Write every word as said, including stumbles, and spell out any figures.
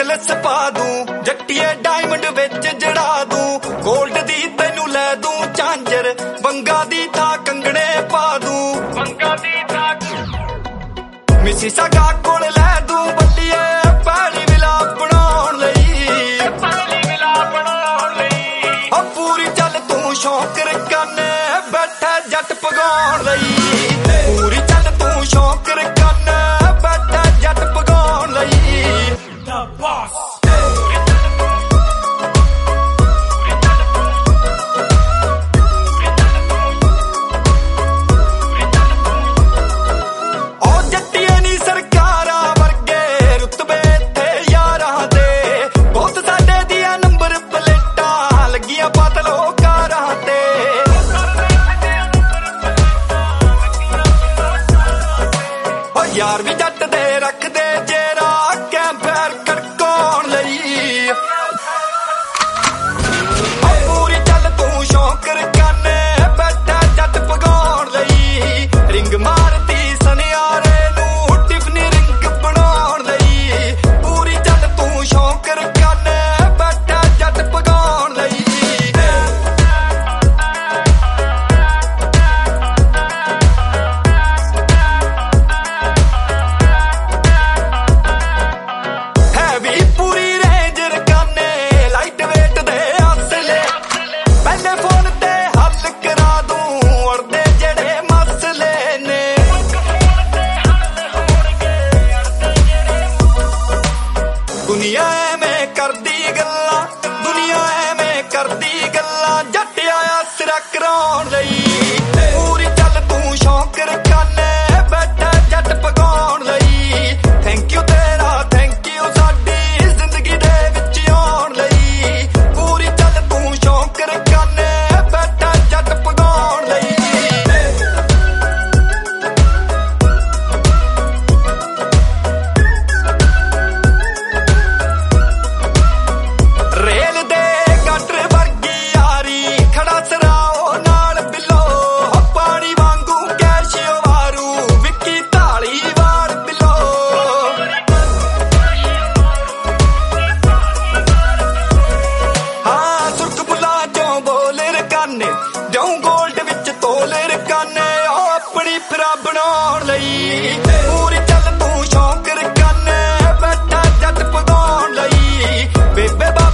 Necklace ਪਾ ਦੂੰ, ਜੱਟੀਏ diamond ਵਿੱਚ ਜੜਾ ਦੂੰ, ਗੋਲਡ ਦੀ ਤੈਨੂੰ ਲੈ ਦੂੰ ਝਾਂਜਰ, ਵੰਗਾ ਦੀ ਥਾਂ ਕੰਗਣੇ ਪਾ ਦੂੰ, ਵੰਗਾ ਦੀ ਥਾਂ ਮਿਸੀਸਾਗਾ ਕੋਲ ਲੈ ਦੂੰ ਬੱਲੀਏ, ਪਹਿਲੀ ਵਿਲਾਪ ਬਣਾਉਣ ਲਈ, ਪਹਿਲੀ ਵਿਲਾਪ ਬਣਾਉਣ ਲਈ। ਉਹ ਪੂਰੀ ਚੱਲ ਤੂੰ ਸ਼ੌਂਕ ਰਕਾਨੇ, ਬੈਠਾ ਜੱਟ ਪਗਾਉਣ ਲਈ, ਪੂਰੀ ਚੱਲ ਤੂੰ ਸ਼ੌਂਕ ਰਕਾਨੇ, ਬੈਠਾ ਜੱਟ ਪਗਾਉਣ ਲਈ। The boss ਯਾਰ ਵੀ ਜੱਟ ਦੇ ਰੱਖਦੇ ਜੇਰਾ, ਕੈਂਪਰ ਖੜਕਾਉਣ ਲਈ। ਪੂਰੀ ਚੱਲ ਤੂੰ ਸ਼ੌਂਕ ਰਕਾਨੇ, ਬੈਠਾ ਜੱਟ ਪਗਾਉਣ ਲਈ, ਰਿੰਗ ਮਾਰਤੀ ਸਨਿਆਰੇ ਨੂੰ, ਟਿਫਨੀ ਰਿੰਗ ਬਣਾਉਣ ਲਈ। ਪੂਰੀ ਚੱਲ ਤੂੰ ਸ਼ੌਂਕ ਰਕਾਨੇ, ਬੈਠਾ ਜੱਟ ਪਗਾਉਣ ਲਈ। ਦੁਨੀਆ ਐਵੇਂ ਕਰਦੀ ਗੱਲਾਂ, ਦੁਨੀਆ ਐਵੇਂ ਕਰਦੀ ਗੱਲਾਂ, ਜੱਟ ਆਇਆ ਸਿਰਾ ਕਰਾਉਣ ਲਈ। ਪੂਰੀ ਚੱਲ ਤੂੰ ਸ਼ੌਂਕ ਰਕਾਨੇ, ਬੈਠਾ ਜੱਟ ਪਗਾਉਣ ਲਈ। ਥੈਂਕ ਯੂ ਤੇਰਾ ਥੈਂਕ ਯੂ ਸਾਡੀ ਜ਼ਿੰਦਗੀ ਦੇ ਵਿੱਚ ਆਉਣ ਲਈ। ਪੂਰੀ ਚੱਲ ਤੂੰ ਸ਼ੌਂਕ ਰਕਾਨੇ, ਬੈਠਾ ਜੱਟ ਪਗਾਉਣ ਲਈ। ਦਿਉਂ ਗੋਲਡ ਵਿੱਚ ਤੋਲੇ ਰਕਾਨੇ, ਉਹ ਆਪਣੀ ਫਿਰਾ ਬਣਾਉਣ ਲਈ। ਪੂਰੀ ਚੱਲ ਤੂੰ ਸ਼ੌਂਕ ਰਕਾਨੇ, ਬੈਠਾ ਜੱਟ ਪਗਾਉਣ ਲਈ। ਬੇਬੇ